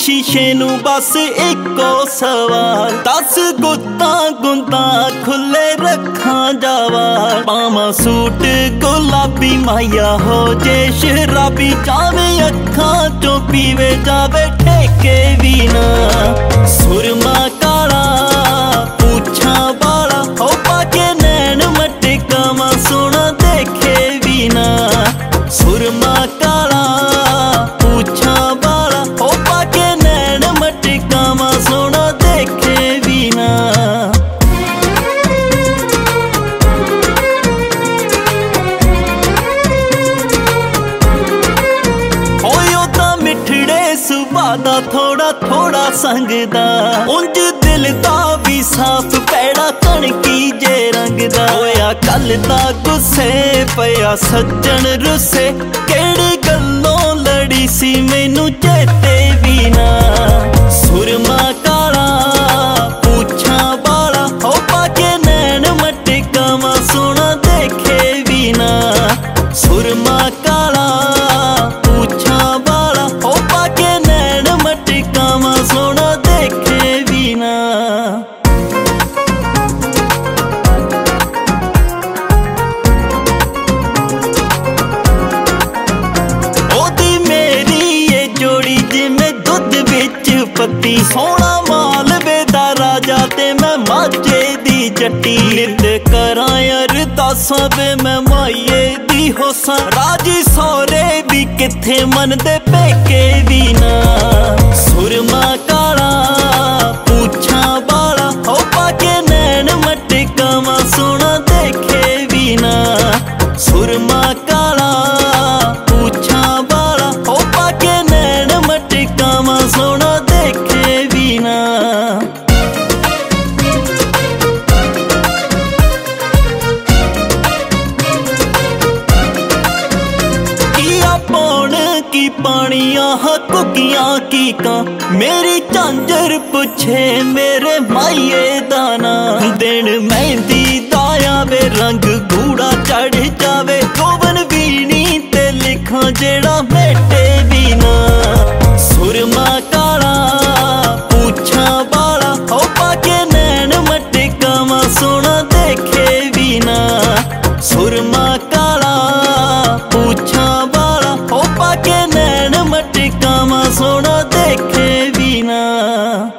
शीशे नू बस इको सवाल, 10 गुत्ता गुंदा खुले रखा जावा। पावा सूट गुलाबी माया हो जे शराबी, जावे अखा चो पीवे जावे ठेके भी ना। सुरमा काला पूछा बाला हो पाके नैन मटकावा, सोना देखे भी ना। सुरमा काला पूछा बाला हो पाके नैन मटकावा, सोना देखे भी ना। सुभा दा थोड़ा थोड़ा संगदा, उंज दिल दा भी साफ पैड़ा कणकी जे रंग दा। होया कल दा गुस्से पया सज्जन रुसे, केड़ी गल्लों लड़ी सी मैनू चेते भी ना। सुरमा काला पूछा बाला हो पाके नैन मटकावा, सोना देखे भी ना। सुरमा काला पूछा बाला हो पाके नैन मटकावा, सोना देखे भी ना। ओदी मेरी ये जोड़ी जिमें दुध विच पत्ती, सोना मालवे दा राजा ते मैं माझे दी जट्टी। नित करां अरदासां वे मैं माइये दी होसां, राजी सौरे भी किथे मनदे पेके भी ना। सुरमा काला पूछा बाला हो पाके नैन मटकावा, सोना देखे भी ना। सुरमा काला पूछा बाला हो पाके नैन मटकावा, सोना देखे भी ना। पौन की पानियां कुकियां की का, मेरी झांझर पुछे मेरे माइये दाना। दिन मेहंदी दाया वे रंग गूड़ा चढ़ जावे, गोवन वीणी ते लिखा जेड़ा मेटे भी ना। सुरमा काला पूछा बाला हो पाके नैन मटकावा, सोना देखे भी ना। सुरमा काला पूछा बाला हो पाके नैन मटकावा, सोना देखे भी ना।